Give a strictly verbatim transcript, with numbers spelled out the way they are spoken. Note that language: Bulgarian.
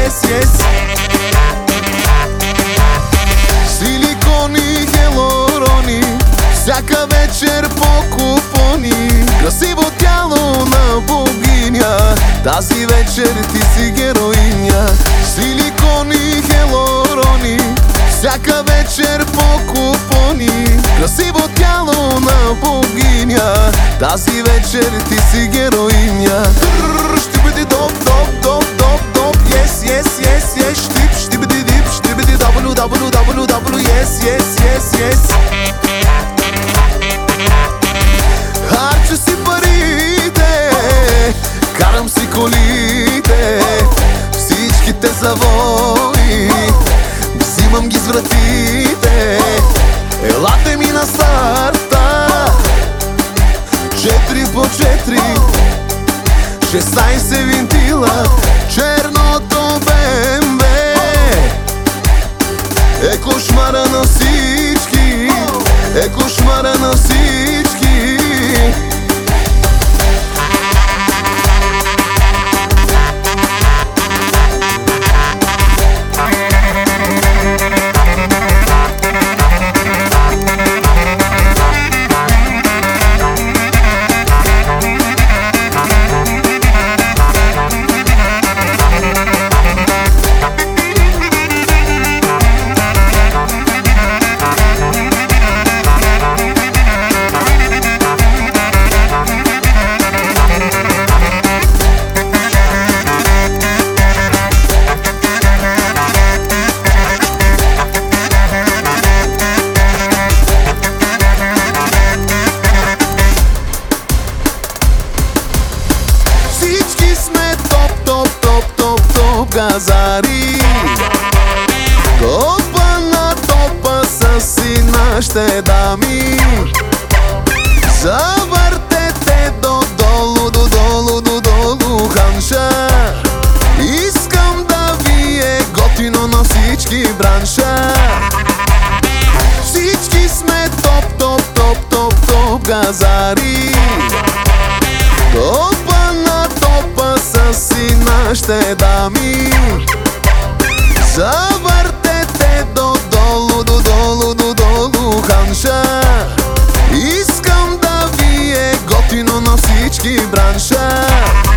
yes, yes. Силикони, хелорони, всяка вечер по купони. Красиво тяло на богиня, тази вечер ти си героиня. Силикони, хелорони, всяка вечер по купони. Красиво тяло на богиня, тази вечер ти си героиня. Ще бъде доп, доп, доп, доп, доп, yes, yes, yes, yes. Штип, ще бъде дип, ще бъде W, W, W, W, yes, yes, yes, yes. Харча си парите, карам си колите, всичките завои, взимам ги с вратите. Елате ми на старта, четири по четири, шестнайсет винтила, черното Б М В. Е кошмара на всички, е кошмара на всички. Газари, топа на топа са си нашите дами. Завъртете додолу, додолу, додолу ханша. Искам да ви е готино на всички бранша. Всички сме топ, топ, топ, топ, топ газари. Топа на топа са си нашите дами. Завъртете додолу, додолу, додолу ханша. Искам да ви е готино на всички бранша.